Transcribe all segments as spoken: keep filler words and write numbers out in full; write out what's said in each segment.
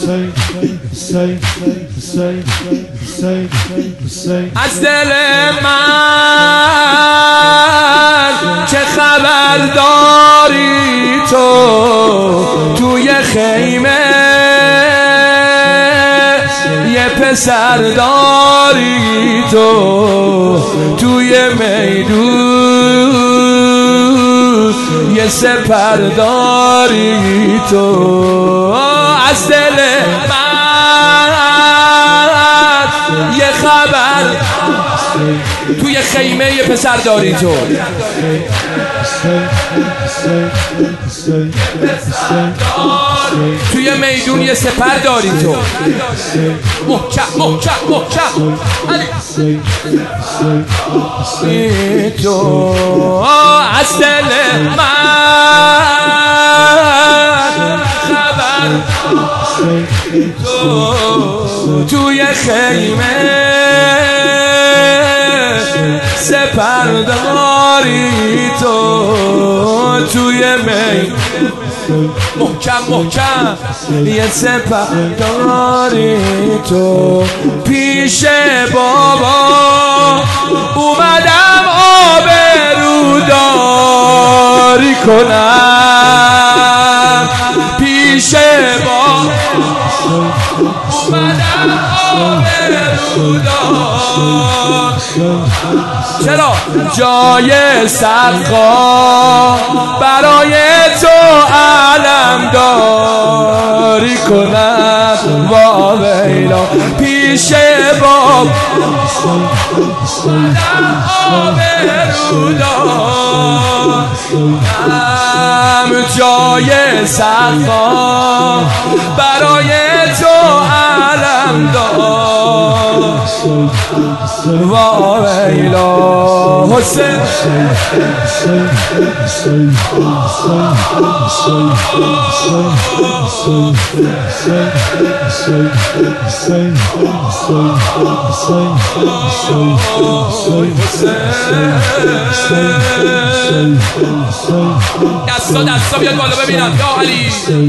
از دل من چه خبر داری تو توی خیمه یه پسر داری تو توی میدون یه سپر داری تو از دل من یه خبر توی خیمه یه پسر داری تو توی میدون یه سپر داری تو محکم محکم محکم تو از دل من خبر تو توی خیمه سپر داری تو توی می محکم محکم یه سپر داری تو پیش بابا اومدم آبروداری کنم پیش بابا اومدم آبرودار چرا جای سقا برای تو علم داری کنم وا ویلا پیش باب آبرودارم جای سقا برای تو علم دار وا ویلا حسین دستا دستا بیاد بالا ببینم یا علی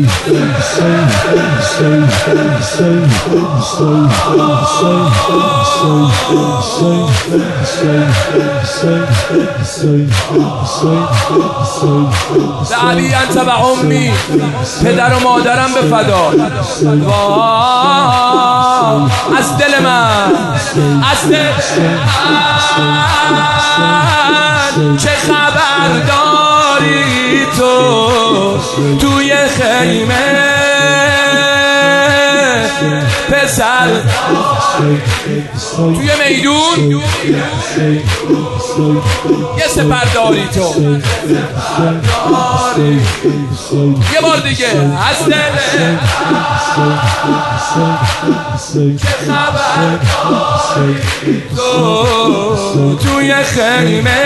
علی انت و امی پدر و مادرم به فدا از دل من از دل من چه خبر داری تو توی خیمه پسر توی میدون یه سپر داری تو یه بار دیگه از دل چه خبر تو توی خیمه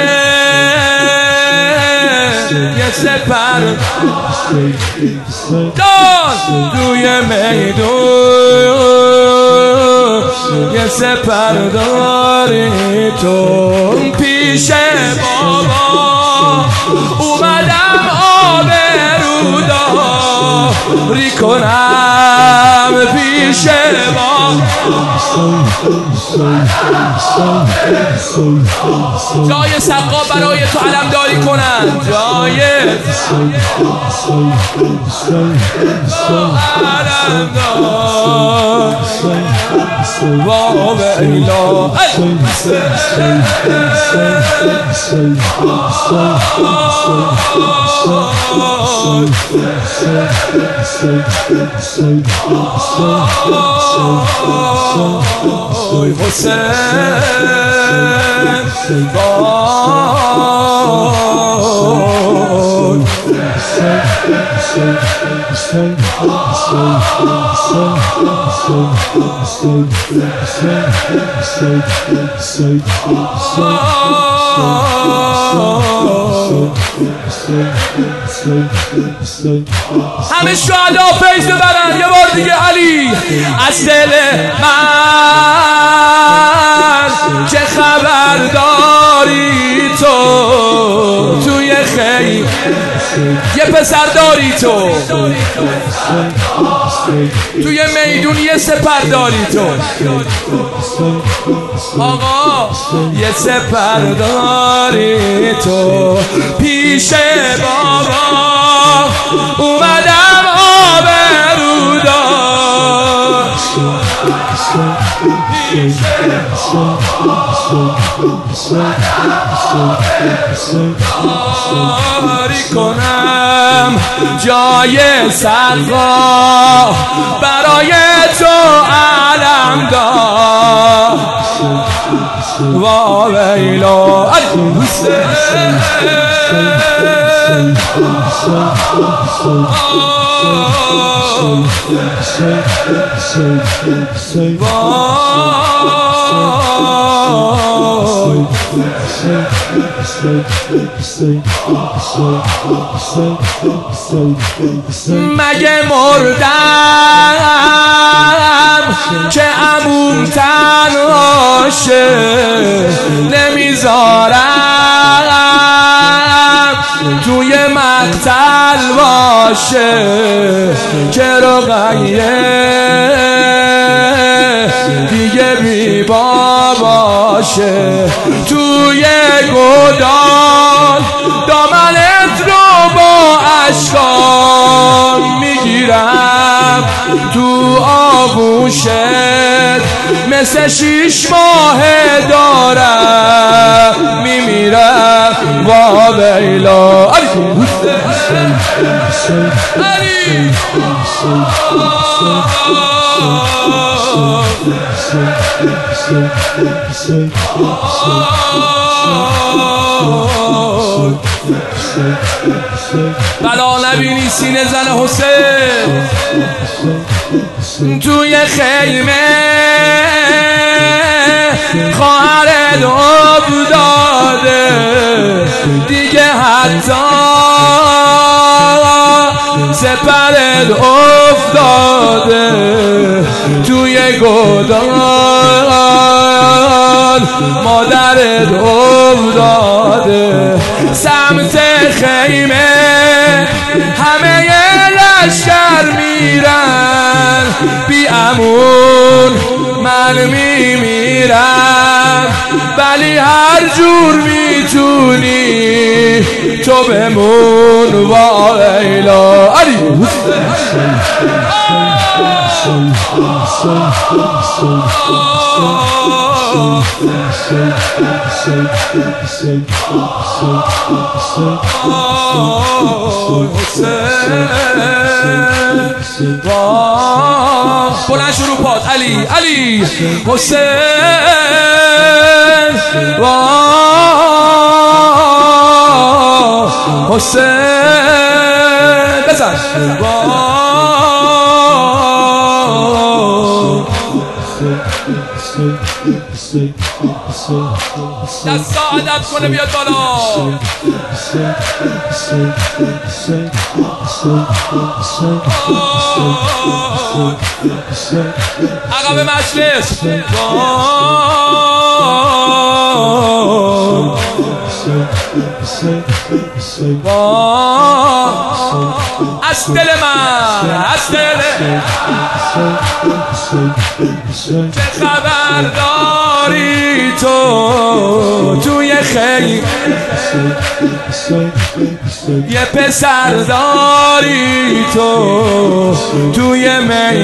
یه سپر دار توی میدون یه سپر داری تو پیش بابا اومدم آبروداری کنم پیش بابا جای سقا برای تو علمداری کنن جای علمدار وا ویلا اوی حسین همه شهدا فیض ببرن یه بار دیگه علی از دل من چه خبر داری تو توی خیلی یه پسر داری تو توی میدون یه سپر داری تو آقا، یه سپر داری تو پیش بابا اومدم آبرو دار داری کنم جای سرقا برای تو علم دار وا ویلا مگه مردم که عموم تنهاشه نمیذارم توی مقتل باشه که رقیه دیگه بی باباشه توی گودال دامنت رو با اشکام میگیرم تو آغوشت مثل شیش ماه دارم میمیرم وا ویلا علی علی بلا نبینی سینه زن حسین توی خیمه خواهرت افتاده دیگه حتی سپرت افتاده توی گودال مادرت افتاده سمت خیمه همه لشکر میرن بی امون من میمیرم ولی هر جور میتونی تو بمون وا لیلا علی بلند شروع پاد علی علی حسین حسین بزن دستا ادب کنه بیاد بالا عقب مجلس از دل من از دل چه خبر داری تو توی خیلی یه پسر داری تو توی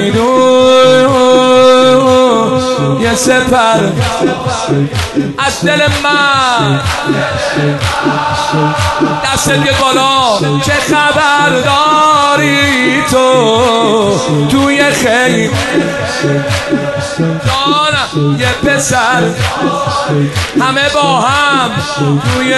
میدون یه سپر از دل من دست بیاد بالا چه خبر داری تو توی خیلی جانم یه پسر همه با هم توی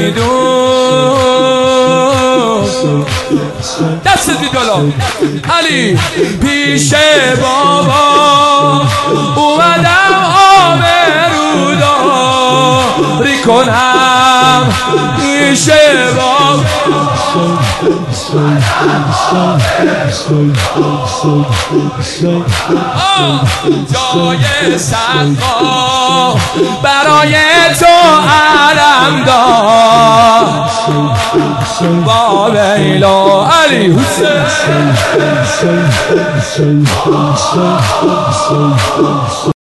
میدون دست بیاد بالا علی پیش بابا اومدم آبرو داری کنم پیش بابا جای صدها برای تو علم دار با لیلا علی حسین